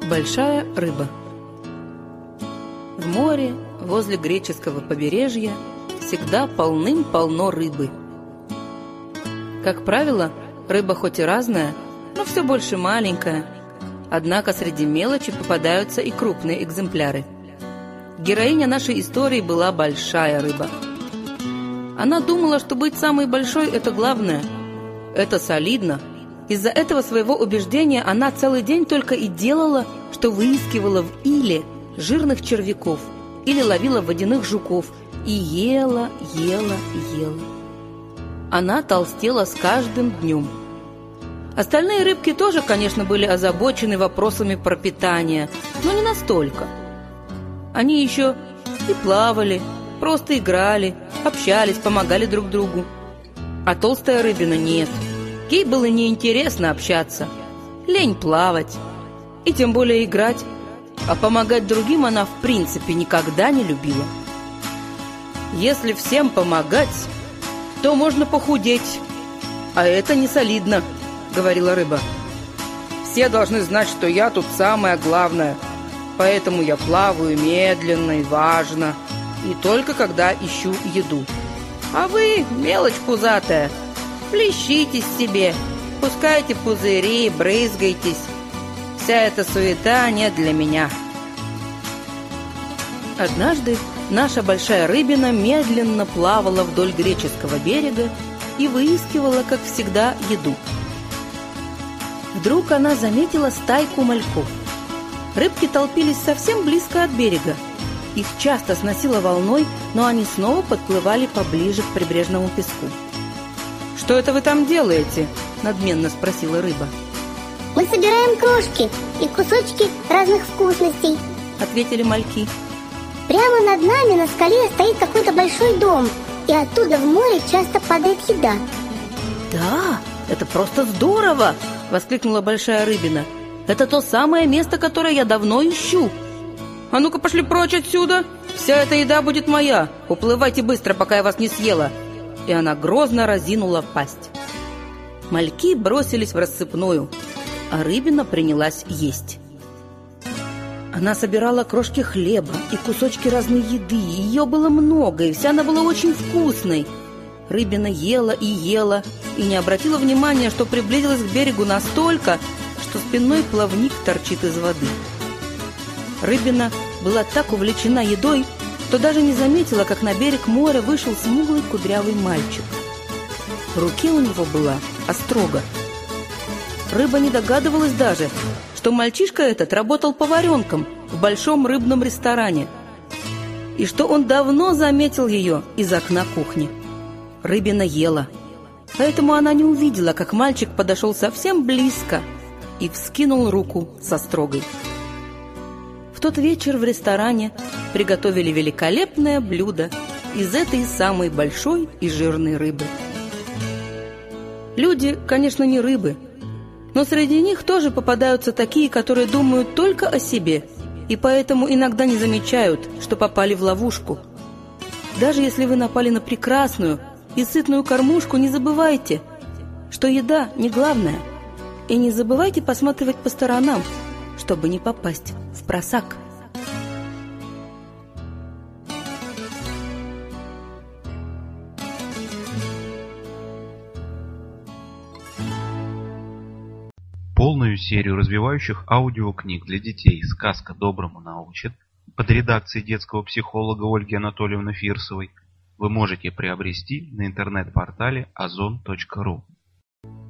Большая рыба. В море, возле греческого побережья, всегда полным-полно рыбы. Как правило, рыба хоть и разная, но все больше маленькая. Однако среди мелочи попадаются и крупные экземпляры. Героиня нашей истории была большая рыба. Она думала, что быть самой большой – это главное. Это солидно. Из-за этого своего убеждения она целый день только и делала, что выискивала в иле жирных червяков или ловила водяных жуков и ела. Она толстела с каждым днем. Остальные рыбки тоже, конечно, были озабочены вопросами пропитания, но не настолько. Они еще и плавали, просто играли, общались, помогали друг другу. А толстая рыбина нет. Ей было неинтересно общаться, лень плавать, и тем более играть, а помогать другим она в принципе никогда не любила. Если всем помогать, то можно похудеть, а это не солидно, говорила рыба. Все должны знать, что я тут самое главное, поэтому я плаваю медленно и важно, и только когда ищу еду. А вы, мелочь пузатая, плещитесь себе, пускайте пузыри, брызгайтесь. Вся эта суета не для меня. Однажды наша большая рыбина медленно плавала вдоль греческого берега и выискивала, как всегда, еду. Вдруг она заметила стайку мальков. Рыбки толпились совсем близко от берега. Их часто сносило волной, но они снова подплывали поближе к прибрежному песку. «Что это вы там делаете?» – надменно спросила рыба. «Мы собираем крошки и кусочки разных вкусностей», – ответили мальки. «Прямо над нами на скале стоит какой-то большой дом, и оттуда в море часто падает еда». «Да, это просто здорово!» – воскликнула большая рыбина. «Это то самое место, которое я давно ищу. А ну-ка пошли прочь отсюда! Вся эта еда будет моя! Уплывайте быстро, пока я вас не съела!» И она грозно разинула пасть. Мальки бросились в рассыпную, а рыбина принялась есть. Она собирала крошки хлеба и кусочки разной еды. Ее было много, и вся она была очень вкусной. Рыбина ела и не обратила внимания, что приблизилась к берегу настолько, что спинной плавник торчит из воды. Рыбина была так увлечена едой, что даже не заметила, как на берег моря вышел смуглый кудрявый мальчик. В руке у него была острога. Рыба не догадывалась даже, что мальчишка этот работал поваренком в большом рыбном ресторане, и что он давно заметил ее из окна кухни. Рыбина ела, поэтому она не увидела, как мальчик подошел совсем близко и вскинул руку с острогой. В тот вечер в ресторане приготовили великолепное блюдо из этой самой большой и жирной рыбы. Люди, конечно, не рыбы, но среди них тоже попадаются такие, которые думают только о себе и поэтому иногда не замечают, что попали в ловушку. Даже если вы напали на прекрасную и сытную кормушку, не забывайте, что еда не главное, и не забывайте посматривать по сторонам, чтобы не попасть в просак. Полную серию развивающих аудиокниг для детей «Сказка доброму научит» под редакцией детского психолога Ольги Анатольевны Фирсовой вы можете приобрести на интернет-портале ozon.ru.